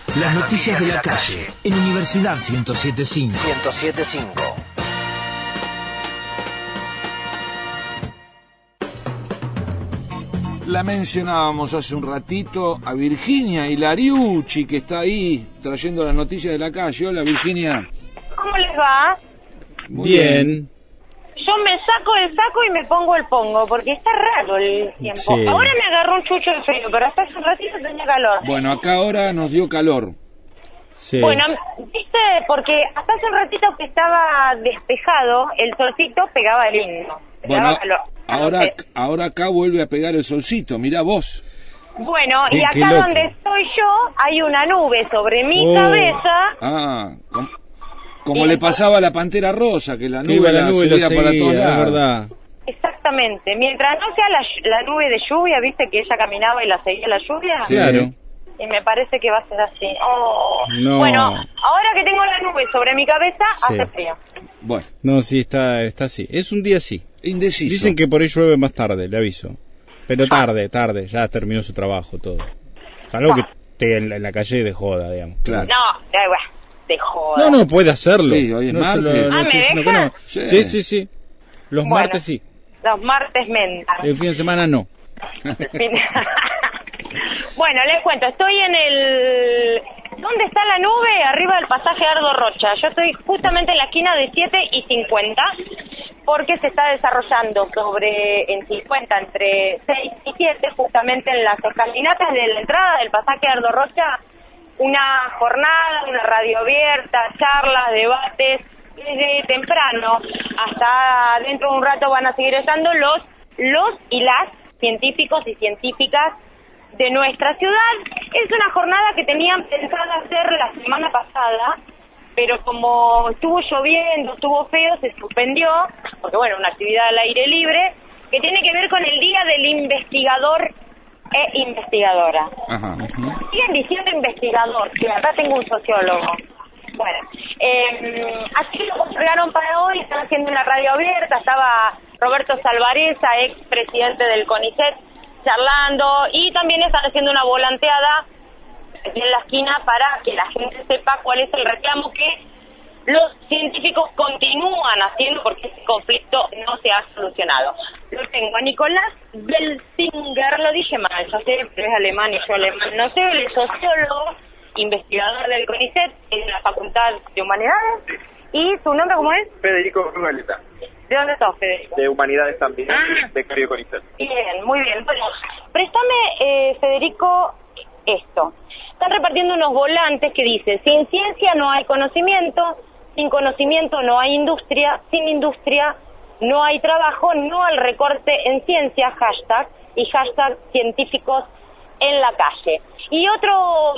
Las noticias de la calle en Universidad 107.5. 107.5. La mencionábamos hace un ratito a Virginia Hilariucci, que está ahí trayendo las noticias de la calle. Hola, Virginia. ¿Cómo les va? Muy bien. Yo me saco el saco y me pongo el pongo, porque está raro el tiempo. Sí. Ahora me agarró un chucho de frío, pero hasta hace un ratito tenía calor. Bueno, acá ahora nos dio calor. Sí. Bueno, viste, porque hasta hace un ratito que estaba despejado, el solcito pegaba lindo. Bueno, Pegaba calor. ahora acá vuelve a pegar el solcito, mirá vos. Bueno, Qué y acá loco. donde estoy yo, hay una nube sobre mi cabeza. Ah, como le pasaba a la Pantera Rosa, que la Que nube iba la seguía para todos es lados. verdad. Exactamente. Mientras no sea la nube de lluvia, viste que ella caminaba y la seguía la lluvia. Sí. Claro. Y me parece que va a ser así. Oh. No. Bueno, ahora que tengo la nube sobre mi cabeza, Sí. hace frío. Bueno, No, sí, está así. Es un día así. indeciso. Dicen que por ahí llueve más tarde, le aviso. Pero tarde, ya terminó su trabajo todo. Salvo que esté en la calle de joda, digamos. Claro. No, de joda. No, puede hacerlo. Sí, hoy es no, martes. no Ah, estoy ¿me diciendo que deja? no. Sí. Sí. Los Bueno. martes sí. Los martes mentas. El fin de semana no. Bueno, les cuento, estoy en el... ¿Dónde está la nube? Arriba del pasaje Ardo Rocha. Yo estoy justamente en la esquina de 7 y 50, porque se está desarrollando en 50, entre 6 y 7, justamente en las escalinatas de la entrada del pasaje Ardo Rocha, una jornada, una radio abierta, charlas, debates, desde temprano hasta dentro de un rato van a seguir estando los y las científicos y científicas de nuestra ciudad. Es una jornada que tenían pensado hacer la semana pasada, pero como estuvo lloviendo, estuvo feo, se suspendió, porque bueno, una actividad al aire libre, que tiene que ver con el Día del Investigador e Investigadora. Ajá. Siguen diciendo investigador, que acá tengo un sociólogo. Bueno, así lo postergaron para hoy, están haciendo una radio abierta, estaba Roberto Salvareza, ex presidente del CONICET, charlando, y también están haciendo una volanteada aquí en la esquina para que la gente sepa cuál es el reclamo que los científicos continúan haciendo, porque ese conflicto no se ha solucionado. Lo tengo a Nicolás Belzinger, lo dije mal, yo sé, pero es alemán y yo alemán, no sé, él es sociólogo, investigador del CONICET en la Facultad de Humanidades. ¿Y su nombre cómo es? Federico Galeta, ¿De dónde sos, Federico? de Humanidades también, Ah. de Cario Conicet. Bien, muy bien. Bueno, préstame, Federico, esto. Están repartiendo unos volantes que dice: sin ciencia no hay conocimiento, sin conocimiento no hay industria, sin industria no hay trabajo, no al recorte en ciencia, hashtag, y hashtag científicos en la calle. Y otro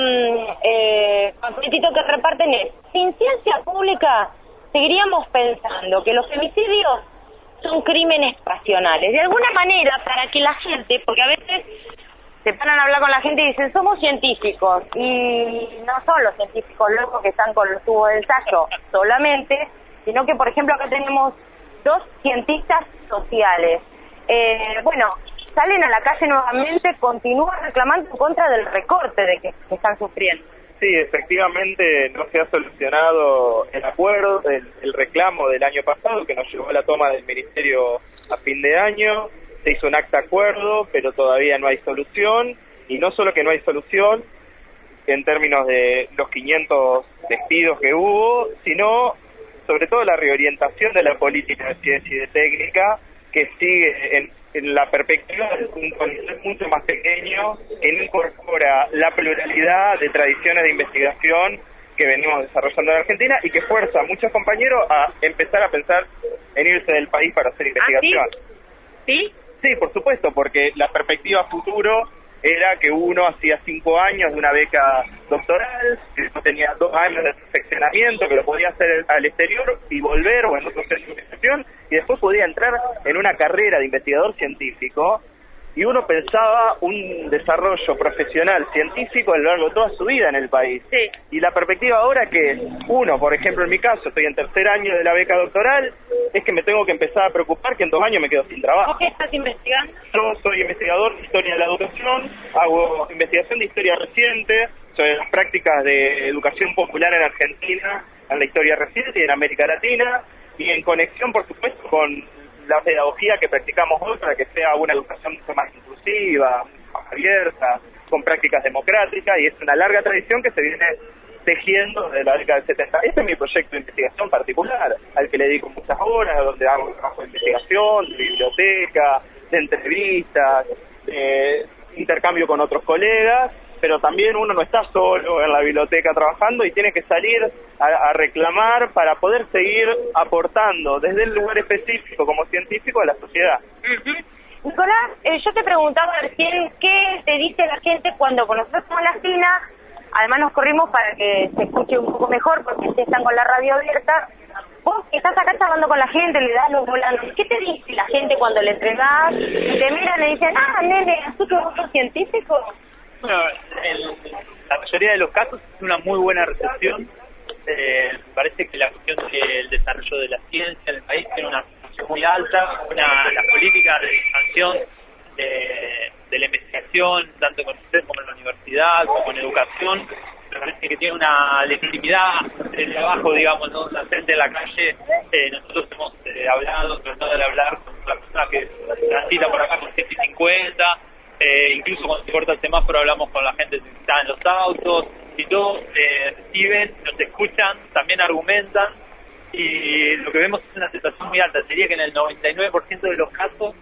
panfletito que reparten es: sin ciencia pública seguiríamos pensando que los femicidios son crímenes pasionales. De alguna manera, para que la gente, porque a veces se paran a hablar con la gente y dicen, somos científicos, y no son los científicos locos que están con los tubos de ensayo solamente, sino que, por ejemplo, acá tenemos 2 cientistas sociales. Bueno, salen a la calle nuevamente, continúan reclamando en contra del recorte de que están sufriendo. Sí, efectivamente no se ha solucionado el acuerdo, el reclamo del año pasado que nos llevó a la toma del ministerio a fin de año. Se hizo un acta acuerdo, pero todavía no hay solución, y no solo que no hay solución en términos de los 500 despidos que hubo, sino sobre todo la reorientación de la política de ciencia y de técnica, que sigue en la perspectiva de un CONICET mucho más pequeño, que no incorpora la pluralidad de tradiciones de investigación que venimos desarrollando en Argentina, y que fuerza a muchos compañeros a empezar a pensar en irse del país para hacer investigación. ¿Sí? Sí, por supuesto, porque la perspectiva futuro era que uno hacía 5 años de una beca doctoral, que después tenía 2 años de perfeccionamiento, que lo podía hacer al exterior y volver, o en otro centro de investigación, y después podía entrar en una carrera de investigador científico, y uno pensaba un desarrollo profesional científico a lo largo de toda su vida en el país. Sí. Y la perspectiva ahora que uno, por ejemplo en mi caso, estoy en 3er año de la beca doctoral, es que me tengo que empezar a preocupar que en 2 años me quedo sin trabajo. ¿Vos qué estás investigando? Yo soy investigador de historia de la educación, hago investigación de historia reciente, sobre las prácticas prácticas de educación popular en Argentina, en la historia reciente y en América Latina, y en conexión, por supuesto, con la pedagogía que practicamos hoy para que sea una educación mucho más inclusiva, más abierta, con prácticas democráticas, y es una larga tradición que se viene tejiendo desde la década del 70. Este es mi proyecto de investigación particular, al que le dedico muchas horas, donde hago trabajo de investigación, de biblioteca, de entrevistas, de intercambio con otros colegas, pero también uno no está solo en la biblioteca trabajando y tiene que salir a reclamar para poder seguir aportando desde el lugar específico como científico a la sociedad. Nicolás, yo te preguntaba recién qué te dice la gente cuando nosotros somos la fina, además nos corrimos para que se escuche un poco mejor porque ustedes están con la radio abierta. Vos estás acá charlando con la gente, le das los volantes. ¿Qué te dice la gente cuando le entregás? Y te miran y dicen, nene, ¿tú que vos sos científico? Bueno, la mayoría de los casos es una muy buena recepción. Parece que la cuestión del desarrollo de la ciencia en el país tiene una recepción muy alta. Las políticas de expansión de la investigación, tanto con usted como en la universidad, como en educación, me parece que tiene una legitimidad desde abajo, digamos, ¿no? La gente de la calle, nosotros hemos tratado de hablar con la persona que transita por acá con 150, incluso cuando se corta el semáforo hablamos con la gente que está en los autos, y todos reciben, nos escuchan, también argumentan, y lo que vemos es una aceptación muy alta. Sería que en el 99% de los casos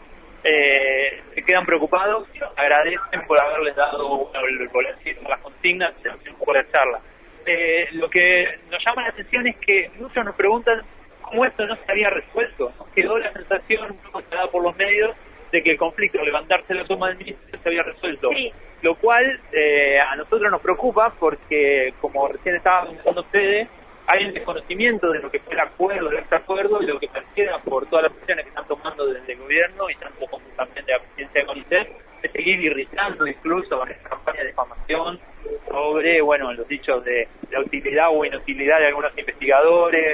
se quedan preocupados y nos agradecen por haberles dado el boletín, las consignas, un poco de charla. Lo que nos llama la atención es que muchos nos preguntan cómo esto no se había resuelto. Nos quedó la sensación, un poco dada por los medios, de que el conflicto de levantarse la toma del ministerio se había resuelto. Sí. Lo cual a nosotros nos preocupa porque, como recién estaba comentando ustedes, hay un desconocimiento de lo que fue el acuerdo, el extracuerdo, y lo que percibe por todas las acciones que están tomando desde el gobierno y tanto como también de la presidencia de CONICET, de seguir irritando incluso con esta campaña de difamación sobre, los dichos de la utilidad o inutilidad de algunos investigadores,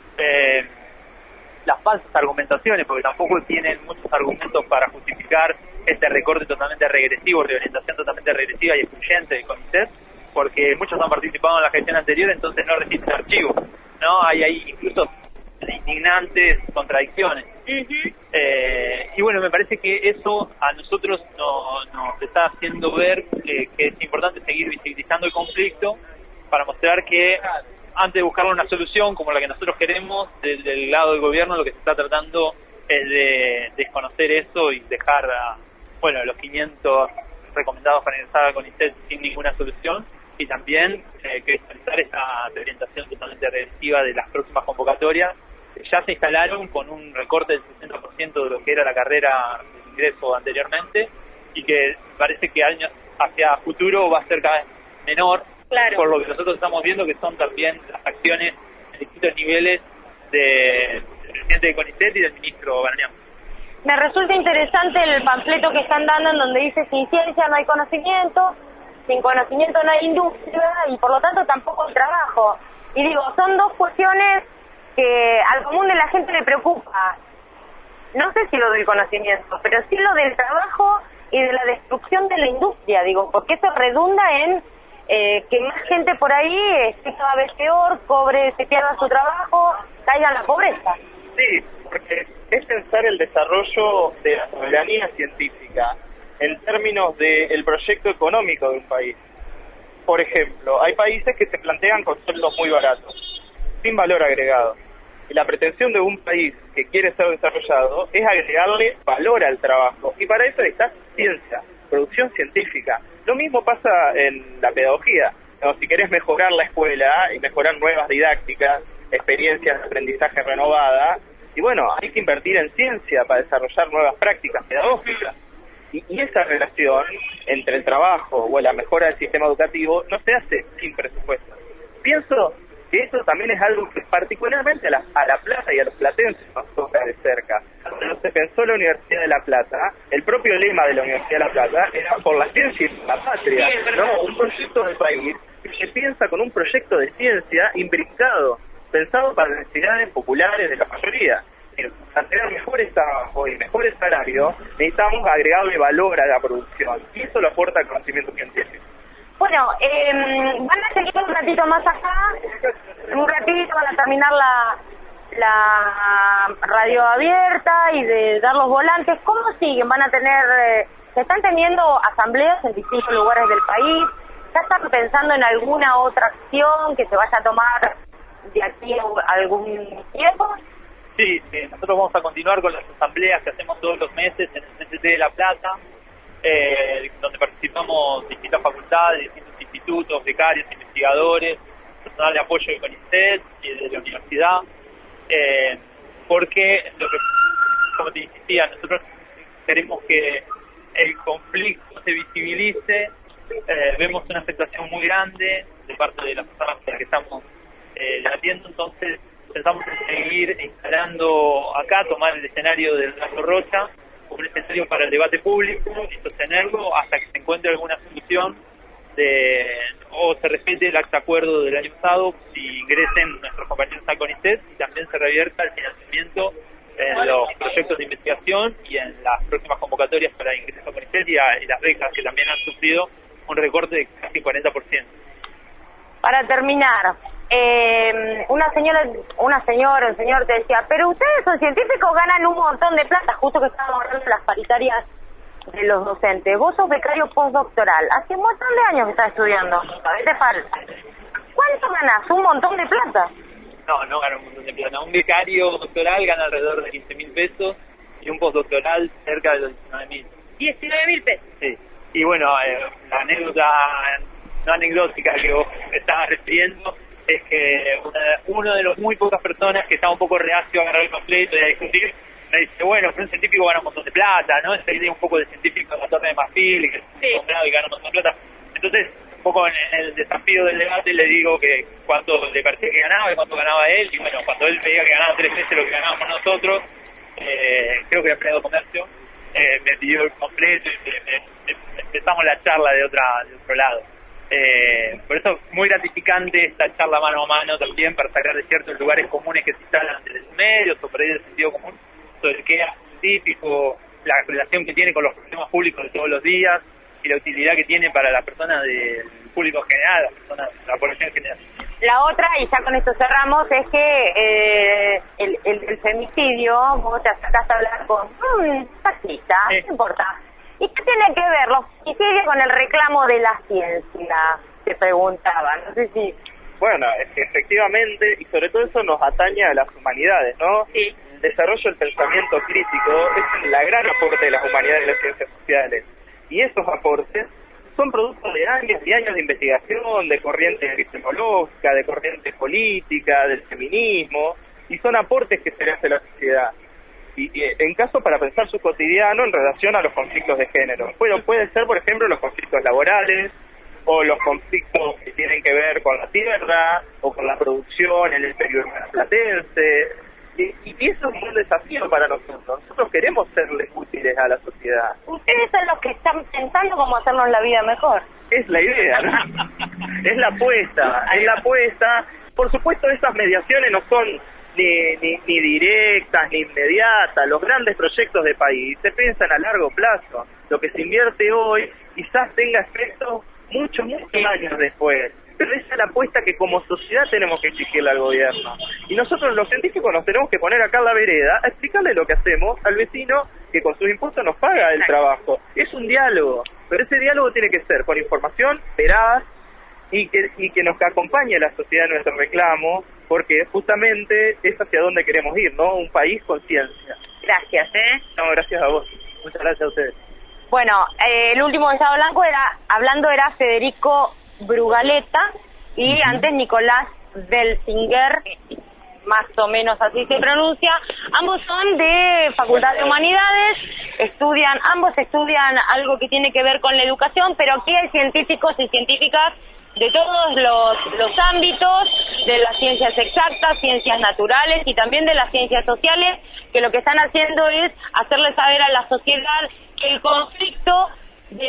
las falsas argumentaciones, porque tampoco tienen muchos argumentos para justificar este recorte totalmente regresivo, reorientación totalmente regresiva y excluyente de CONICET, porque muchos han participado en la gestión anterior, entonces no resisten archivos, ¿no? Hay incluso indignantes contradicciones. Y me parece que eso a nosotros nos está haciendo ver que es importante seguir visibilizando el conflicto para mostrar que antes de buscarle una solución como la que nosotros queremos, del lado del gobierno lo que se está tratando es de desconocer eso y dejar a los 500 recomendados para ingresar al CONICET sin ninguna solución, y también cristalizar esta orientación totalmente regresiva de las próximas convocatorias, que ya se instalaron con un recorte del 60% de lo que era la carrera de ingreso anteriormente, y que parece que años hacia futuro va a ser cada vez menor, claro, por lo que nosotros estamos viendo que son también las acciones en distintos niveles del presidente de CONICET y del ministro Barañán. Me resulta interesante el panfleto que están dando en donde dice sin ciencia no hay conocimiento, sin conocimiento no hay industria y por lo tanto tampoco hay trabajo. Y digo, son dos cuestiones que al común de la gente le preocupa. No sé si lo del conocimiento, pero sí lo del trabajo y de la destrucción de la industria, digo, porque eso redunda en que más gente por ahí esté cada vez peor, se pierda su trabajo, caiga en la pobreza. Sí, porque es pensar el desarrollo de la soberanía científica en términos del proyecto económico de un país. Por ejemplo, hay países que se plantean con sueldos muy baratos, sin valor agregado. Y la pretensión de un país que quiere ser desarrollado es agregarle valor al trabajo. Y para eso está ciencia, producción científica. Lo mismo pasa en la pedagogía. Si querés mejorar la escuela y mejorar nuevas didácticas, experiencias de aprendizaje renovada, hay que invertir en ciencia para desarrollar nuevas prácticas pedagógicas. Y esa relación entre el trabajo o la mejora del sistema educativo no se hace sin presupuesto. Pienso que eso también es algo que particularmente a La Plata y a los platenses nos toca de cerca. Cuando se pensó la Universidad de La Plata, el propio lema de la Universidad de La Plata era por la ciencia y la patria, ¿no? Un proyecto de país que se piensa con un proyecto de ciencia imbricado, pensado para las necesidades populares de la mayoría. Para tener mejores trabajos y mejores salarios, necesitamos agregarle valor a la producción, y eso lo aporta el conocimiento científico. Bueno, van a seguir ratito más acá, en un ratito van a terminar la radio abierta y de dar los volantes. ¿Cómo siguen? ¿Van a tener, se están teniendo asambleas en distintos lugares del país? ¿Ya están pensando en alguna otra acción que se vaya a tomar de aquí a algún tiempo? Sí, nosotros vamos a continuar con las asambleas que hacemos todos los meses en el CCT de La Plata, donde participamos distintas facultades, distintos institutos, becarios, investigadores, personal de apoyo de CONICET y de la universidad, porque, como te insistía, nosotros queremos que el conflicto se visibilice. Vemos una afectación muy grande de parte de las personas con las que estamos debatiendo, entonces pensamos en seguir instalando acá, tomar el escenario del Lazo Rocha como un escenario para el debate público y sostenerlo hasta que se encuentre alguna solución o se respete el acta acuerdo del año pasado, si ingresen nuestros compañeros al CONICET y también se revierta el financiamiento en los proyectos de investigación y en las próximas convocatorias para ingreso a CONICET y las becas que también han sufrido un recorte de casi 40%. Para terminar, un señor te decía, pero ustedes son científicos, ganan un montón de plata, justo que estábamos hablando de las paritarias de los docentes. Vos sos becario postdoctoral, hace un montón de años que estás estudiando, a veces falta. ¿Cuánto ganás? ¿Un montón de plata? No gana un montón de plata. Un becario doctoral gana alrededor de 15.000 pesos y un postdoctoral cerca de los 19.000. ¿19.000 pesos? Sí. Y bueno, la anécdota no anecdótica que vos estabas refiriendo es que uno de los muy pocas personas que está un poco reacio a agarrar el conflicto y a discutir, me dice, bueno, pero un científico gana un montón de plata, ¿no? Esa idea un poco de científico de la Torre de Marfil, que es comprado y gana un montón de plata. Entonces, un poco en el desafío del debate le digo que cuánto le parecía que ganaba y cuánto ganaba él, y bueno, cuando él veía que ganaba 3 veces lo que ganábamos nosotros, creo que era empleado de comercio, me pidió el completo y empezamos la charla de otro lado. Por eso muy gratificante esta charla mano a mano también para sacar de ciertos lugares comunes que se instalan entre los medios o por ahí del sentido común sobre el que es científico, la relación que tiene con los problemas públicos de todos los días y la utilidad que tiene para las personas del público en general, la población en general. La otra, y ya con esto cerramos, es que el femicidio, vos te acercás a hablar con un taxista, no importa. ¿Y qué tiene que ver los femicidios con el reclamo de la ciencia? Te preguntaba, no sé si... Bueno, es que efectivamente, y sobre todo eso nos atañe a las humanidades, ¿no? Sí. El desarrollo del pensamiento crítico es la gran aporte de las humanidades y las ciencias sociales. Y esos aportes son producto de años y años de investigación, de corrientes epistemológicas, de corrientes políticas, del feminismo, y son aportes que se le hace a la sociedad. Y en caso para pensar su cotidiano en relación a los conflictos de género. Bueno, puede ser, por ejemplo, los conflictos laborales, o los conflictos que tienen que ver con la tierra, o con la producción en el periodo platense. Y eso es un desafío para nosotros. Nosotros queremos serles útiles a la sociedad. Ustedes son los que están pensando cómo hacernos la vida mejor. Es la idea, ¿no? Es la apuesta. Por supuesto, esas mediaciones no son ni directas, ni inmediatas. Los grandes proyectos de país se piensan a largo plazo. Lo que se invierte hoy quizás tenga efectos muchos años después. Pero esa es la apuesta que como sociedad tenemos que exigirle al gobierno. Y nosotros los científicos nos tenemos que poner acá en la vereda a explicarle lo que hacemos al vecino que con sus impuestos nos paga el trabajo. Es un diálogo, pero ese diálogo tiene que ser con información veraz y que nos acompañe la sociedad en nuestro reclamo, porque justamente es hacia donde queremos ir, ¿no? Un país con ciencia. Gracias, No, gracias a vos. Muchas gracias a ustedes. Bueno, el último de Estado Blanco era Federico Brugaleta y antes Nicolás Belsinger, más o menos así se pronuncia. Ambos son de Facultad de Humanidades, ambos estudian algo que tiene que ver con la educación, pero aquí hay científicos y científicas de todos los ámbitos, de las ciencias exactas, ciencias naturales y también de las ciencias sociales, que lo que están haciendo es hacerle saber a la sociedad que el conflicto de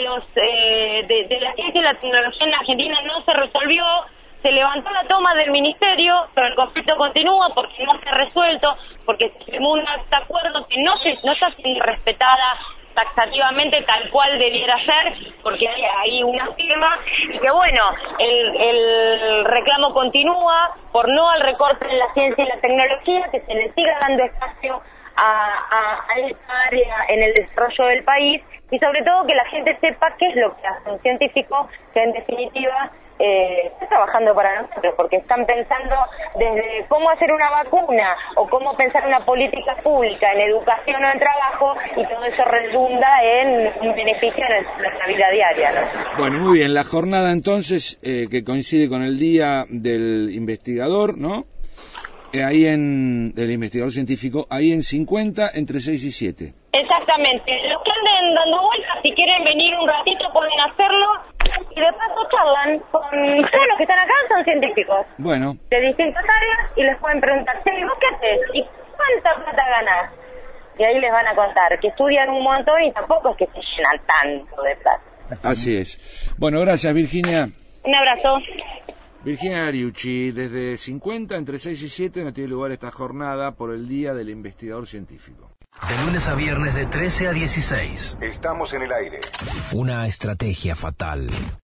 la ciencia y la tecnología en Argentina no se resolvió. Se levantó la toma del ministerio, pero el conflicto continúa porque no se ha resuelto, porque se firmó un acta de acuerdo que no está siendo respetada taxativamente tal cual debiera ser, porque hay una firma, y que bueno, el el reclamo continúa por no al recorte en la ciencia y la tecnología, que se le siga dando espacio a esta área en el desarrollo del país, y sobre todo que la gente sepa qué es lo que hace un científico que en definitiva está trabajando para nosotros, porque están pensando desde cómo hacer una vacuna o cómo pensar una política pública en educación o en trabajo, y todo eso redunda en un beneficio en nuestra vida diaria, ¿no? Bueno, muy bien, la jornada entonces que coincide con el día del investigador, ¿no? Ahí del investigador científico, ahí en 50, entre 6 y 7. Exactamente. Los que anden dando vueltas, si quieren venir un ratito pueden hacerlo, y de paso charlan con todos los que están acá, son científicos. Bueno. De distintas áreas, y les pueden preguntar, ¿y vos qué haces? ¿Y cuánta plata ganás? Y ahí les van a contar que estudian un montón y tampoco es que se llenan tanto de plata. Así es. Bueno, gracias, Virginia. Un abrazo. Virginia Lariucci, desde 50, entre 6 y 7, no tiene lugar esta jornada por el Día del Investigador Científico. De lunes a viernes de 13 a 16. Estamos en el aire. Una estrategia fatal.